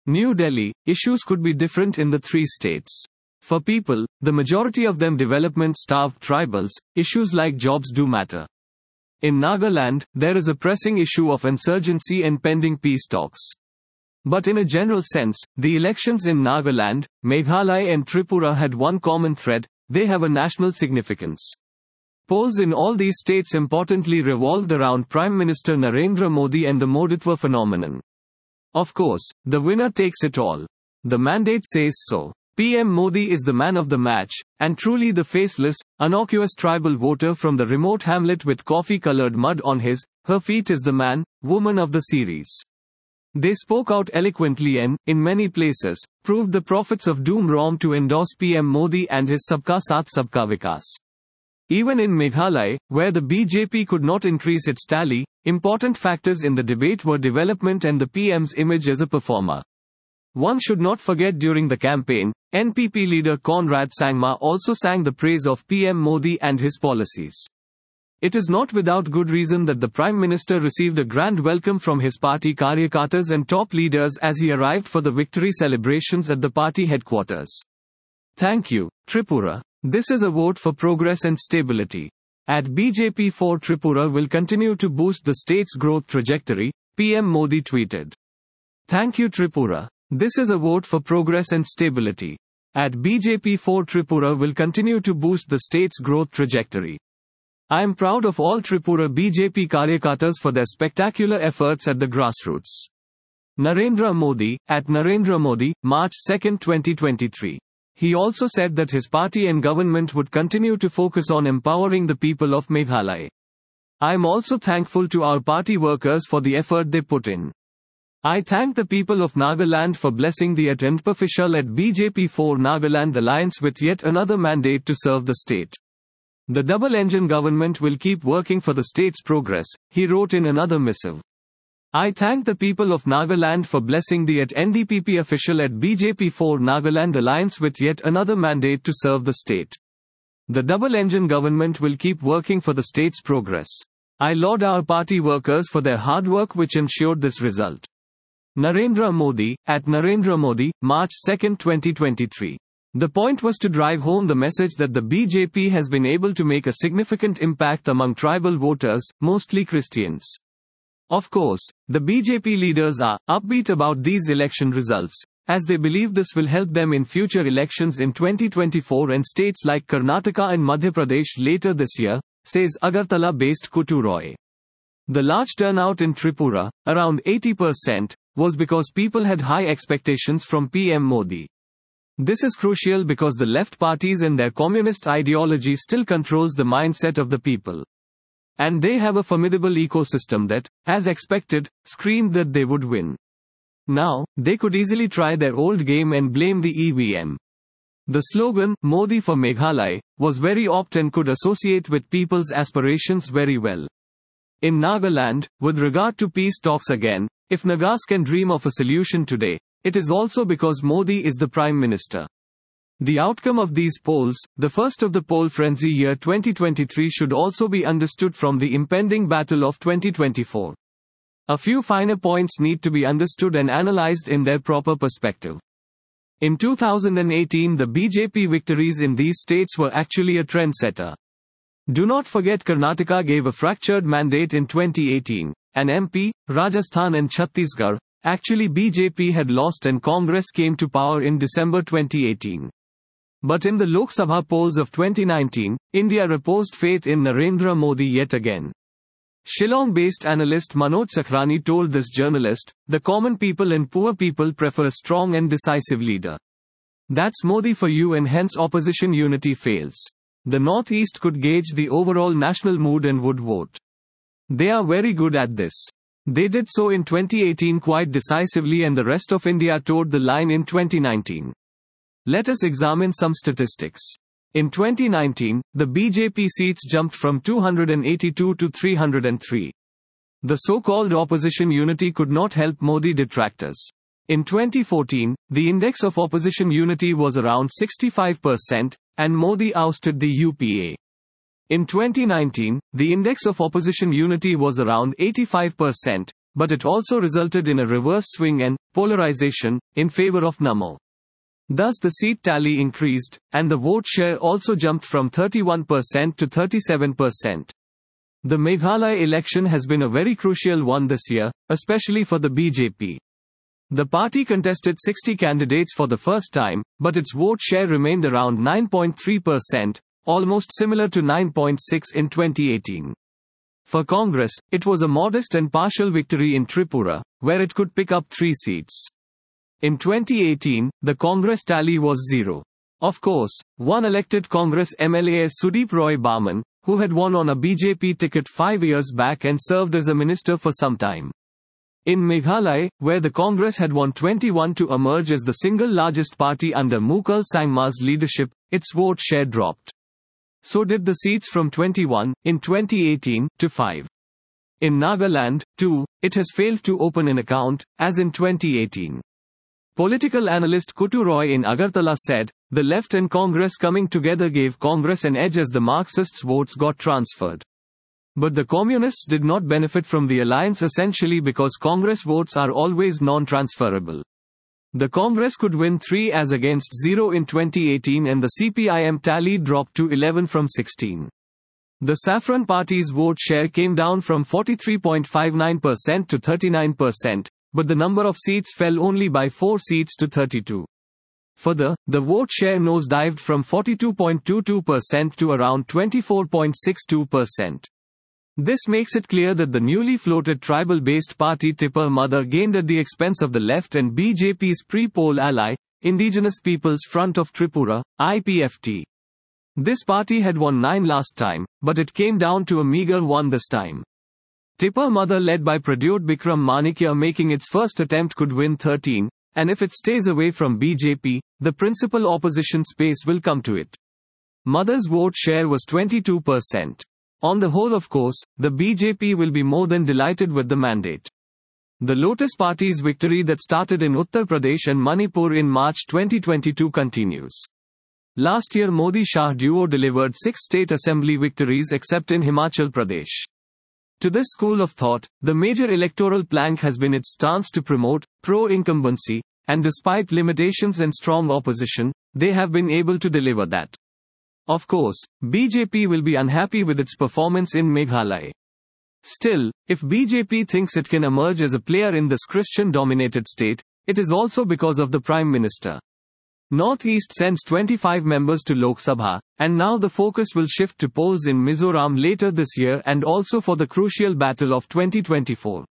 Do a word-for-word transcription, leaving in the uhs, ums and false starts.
New Delhi, issues could be different in the three states. For people, the majority of them development-starved tribals, issues like jobs do matter. In Nagaland, there is a pressing issue of insurgency and pending peace talks. But in a general sense, the elections in Nagaland, Meghalaya and Tripura had one common thread: they have a national significance. Polls in all these states importantly revolved around Prime Minister Narendra Modi and the Moditwa phenomenon. Of course, the winner takes it all. The mandate says so. P M Modi is the man of the match, and truly the faceless, innocuous tribal voter from the remote hamlet with coffee-colored mud on his, her feet is the man, woman of the series. They spoke out eloquently and, in many places, proved the prophets of doom wrong to endorse P M Modi and his Sabka Saath Sabka Vikas. Even in Meghalaya, where the B J P could not increase its tally, important factors in the debate were development and the P M's image as a performer. One should not forget during the campaign, N P P leader Conrad Sangma also sang the praise of P M Modi and his policies. It is not without good reason that the Prime Minister received a grand welcome from his party Karyakatas and top leaders as he arrived for the victory celebrations at the party headquarters. Thank you, Tripura. This is a vote for progress and stability. At B J P four Tripura will continue to boost the state's growth trajectory, P M Modi tweeted. Thank you Tripura. This is a vote for progress and stability. At B J P four Tripura will continue to boost the state's growth trajectory. I am proud of all Tripura B J P Karyakatas for their spectacular efforts at the grassroots. Narendra Modi, at Narendra Modi, March second twenty twenty-three. He also said that his party and government would continue to focus on empowering the people of Meghalaya. I am also thankful to our party workers for the effort they put in. I thank the people of Nagaland for blessing the at official at B J P four Nagaland alliance with yet another mandate to serve the state. The double-engine government will keep working for the state's progress, he wrote in another missive. I thank the people of Nagaland for blessing the at N D P P official at B J P four Nagaland alliance with yet another mandate to serve the state. The double-engine government will keep working for the state's progress. I laud our party workers for their hard work which ensured this result. Narendra Modi, at Narendra Modi, March second twenty twenty-three. The point was to drive home the message that the B J P has been able to make a significant impact among tribal voters, mostly Christians. Of course, the B J P leaders are upbeat about these election results, as they believe this will help them in future elections in twenty twenty-four and states like Karnataka and Madhya Pradesh later this year, says Agartala-based Kutu Roy. The large turnout in Tripura, around eighty percent, was because people had high expectations from P M Modi. This is crucial because the left parties and their communist ideology still controls the mindset of the people. And they have a formidable ecosystem that, as expected, screamed that they would win. Now, they could easily try their old game and blame the E V M. The slogan, Modi for Meghalaya, was very apt and could associate with people's aspirations very well. In Nagaland, with regard to peace talks again, if Nagas can dream of a solution today, it is also because Modi is the Prime Minister. The outcome of these polls, the first of the poll frenzy year twenty twenty-three, should also be understood from the impending battle of twenty twenty-four. A few finer points need to be understood and analyzed in their proper perspective. In two thousand eighteen, the B J P victories in these states were actually a trendsetter. Do not forget Karnataka gave a fractured mandate in twenty eighteen, and M P, Rajasthan and Chhattisgarh, actually B J P had lost and Congress came to power in December twenty eighteen. But in the Lok Sabha polls of twenty nineteen, India reposed faith in Narendra Modi yet again. Shillong-based analyst Manoj Sakhrani told this journalist, "The common people and poor people prefer a strong and decisive leader. That's Modi for you, and hence opposition unity fails. The Northeast could gauge the overall national mood and would vote. They are very good at this. They did so in twenty eighteen quite decisively, and the rest of India toed the line in twenty nineteen. Let us examine some statistics. In twenty nineteen, the B J P seats jumped from two hundred eighty-two to three hundred three. The so-called opposition unity could not help Modi detractors. In twenty fourteen, the index of opposition unity was around sixty-five percent, and Modi ousted the U P A. In twenty nineteen, the index of opposition unity was around eighty-five percent, but it also resulted in a reverse swing and polarization in favor of Namo. Thus the seat tally increased, and the vote share also jumped from thirty-one percent to thirty-seven percent. The Meghalaya election has been a very crucial one this year, especially for the B J P. The party contested sixty candidates for the first time, but its vote share remained around nine point three percent, almost similar to nine point six in twenty eighteen. For Congress, it was a modest and partial victory in Tripura, where it could pick up three seats. In twenty eighteen, the Congress tally was zero. Of course, one elected Congress M L A is Sudeep Roy Barman, who had won on a B J P ticket five years back and served as a minister for some time. In Meghalaya, where the Congress had won twenty-one to emerge as the single largest party under Mukul Sangma's leadership, its vote share dropped. So did the seats from twenty-one, in twenty eighteen, to five. In Nagaland, too, it has failed to open an account, as in twenty eighteen. Political analyst Kutu Roy in Agartala said, the left and Congress coming together gave Congress an edge as the Marxists' votes got transferred. But the Communists did not benefit from the alliance essentially because Congress votes are always non-transferable. The Congress could win three as against zero in twenty eighteen and the C P I M tally dropped to eleven from sixteen. The Saffron Party's vote share came down from forty-three point five nine percent to thirty-nine percent, but the number of seats fell only by four seats to thirty-two. Further, the vote share nosedived from forty-two point two two percent to around twenty-four point six two percent. This makes it clear that the newly floated tribal-based party Tipper Mother gained at the expense of the left and B J P's pre-poll ally, Indigenous Peoples Front of Tripura, I P F T. This party had won nine last time, but it came down to a meager one this time. Tipper Mother led by Pradyot Bikram Manikya making its first attempt could win thirteen, and if it stays away from B J P, the principal opposition space will come to it. Mother's vote share was twenty-two percent. On the whole, of course, the B J P will be more than delighted with the mandate. The Lotus Party's victory that started in Uttar Pradesh and Manipur in March twenty twenty-two continues. Last year Modi-Shah duo delivered six state assembly victories except in Himachal Pradesh. To this school of thought, the major electoral plank has been its stance to promote pro-incumbency, and despite limitations and strong opposition, they have been able to deliver that. Of course, B J P will be unhappy with its performance in Meghalaya. Still, if B J P thinks it can emerge as a player in this Christian-dominated state, it is also because of the Prime Minister. Northeast sends twenty-five members to Lok Sabha, and now the focus will shift to polls in Mizoram later this year and also for the crucial battle of twenty twenty-four.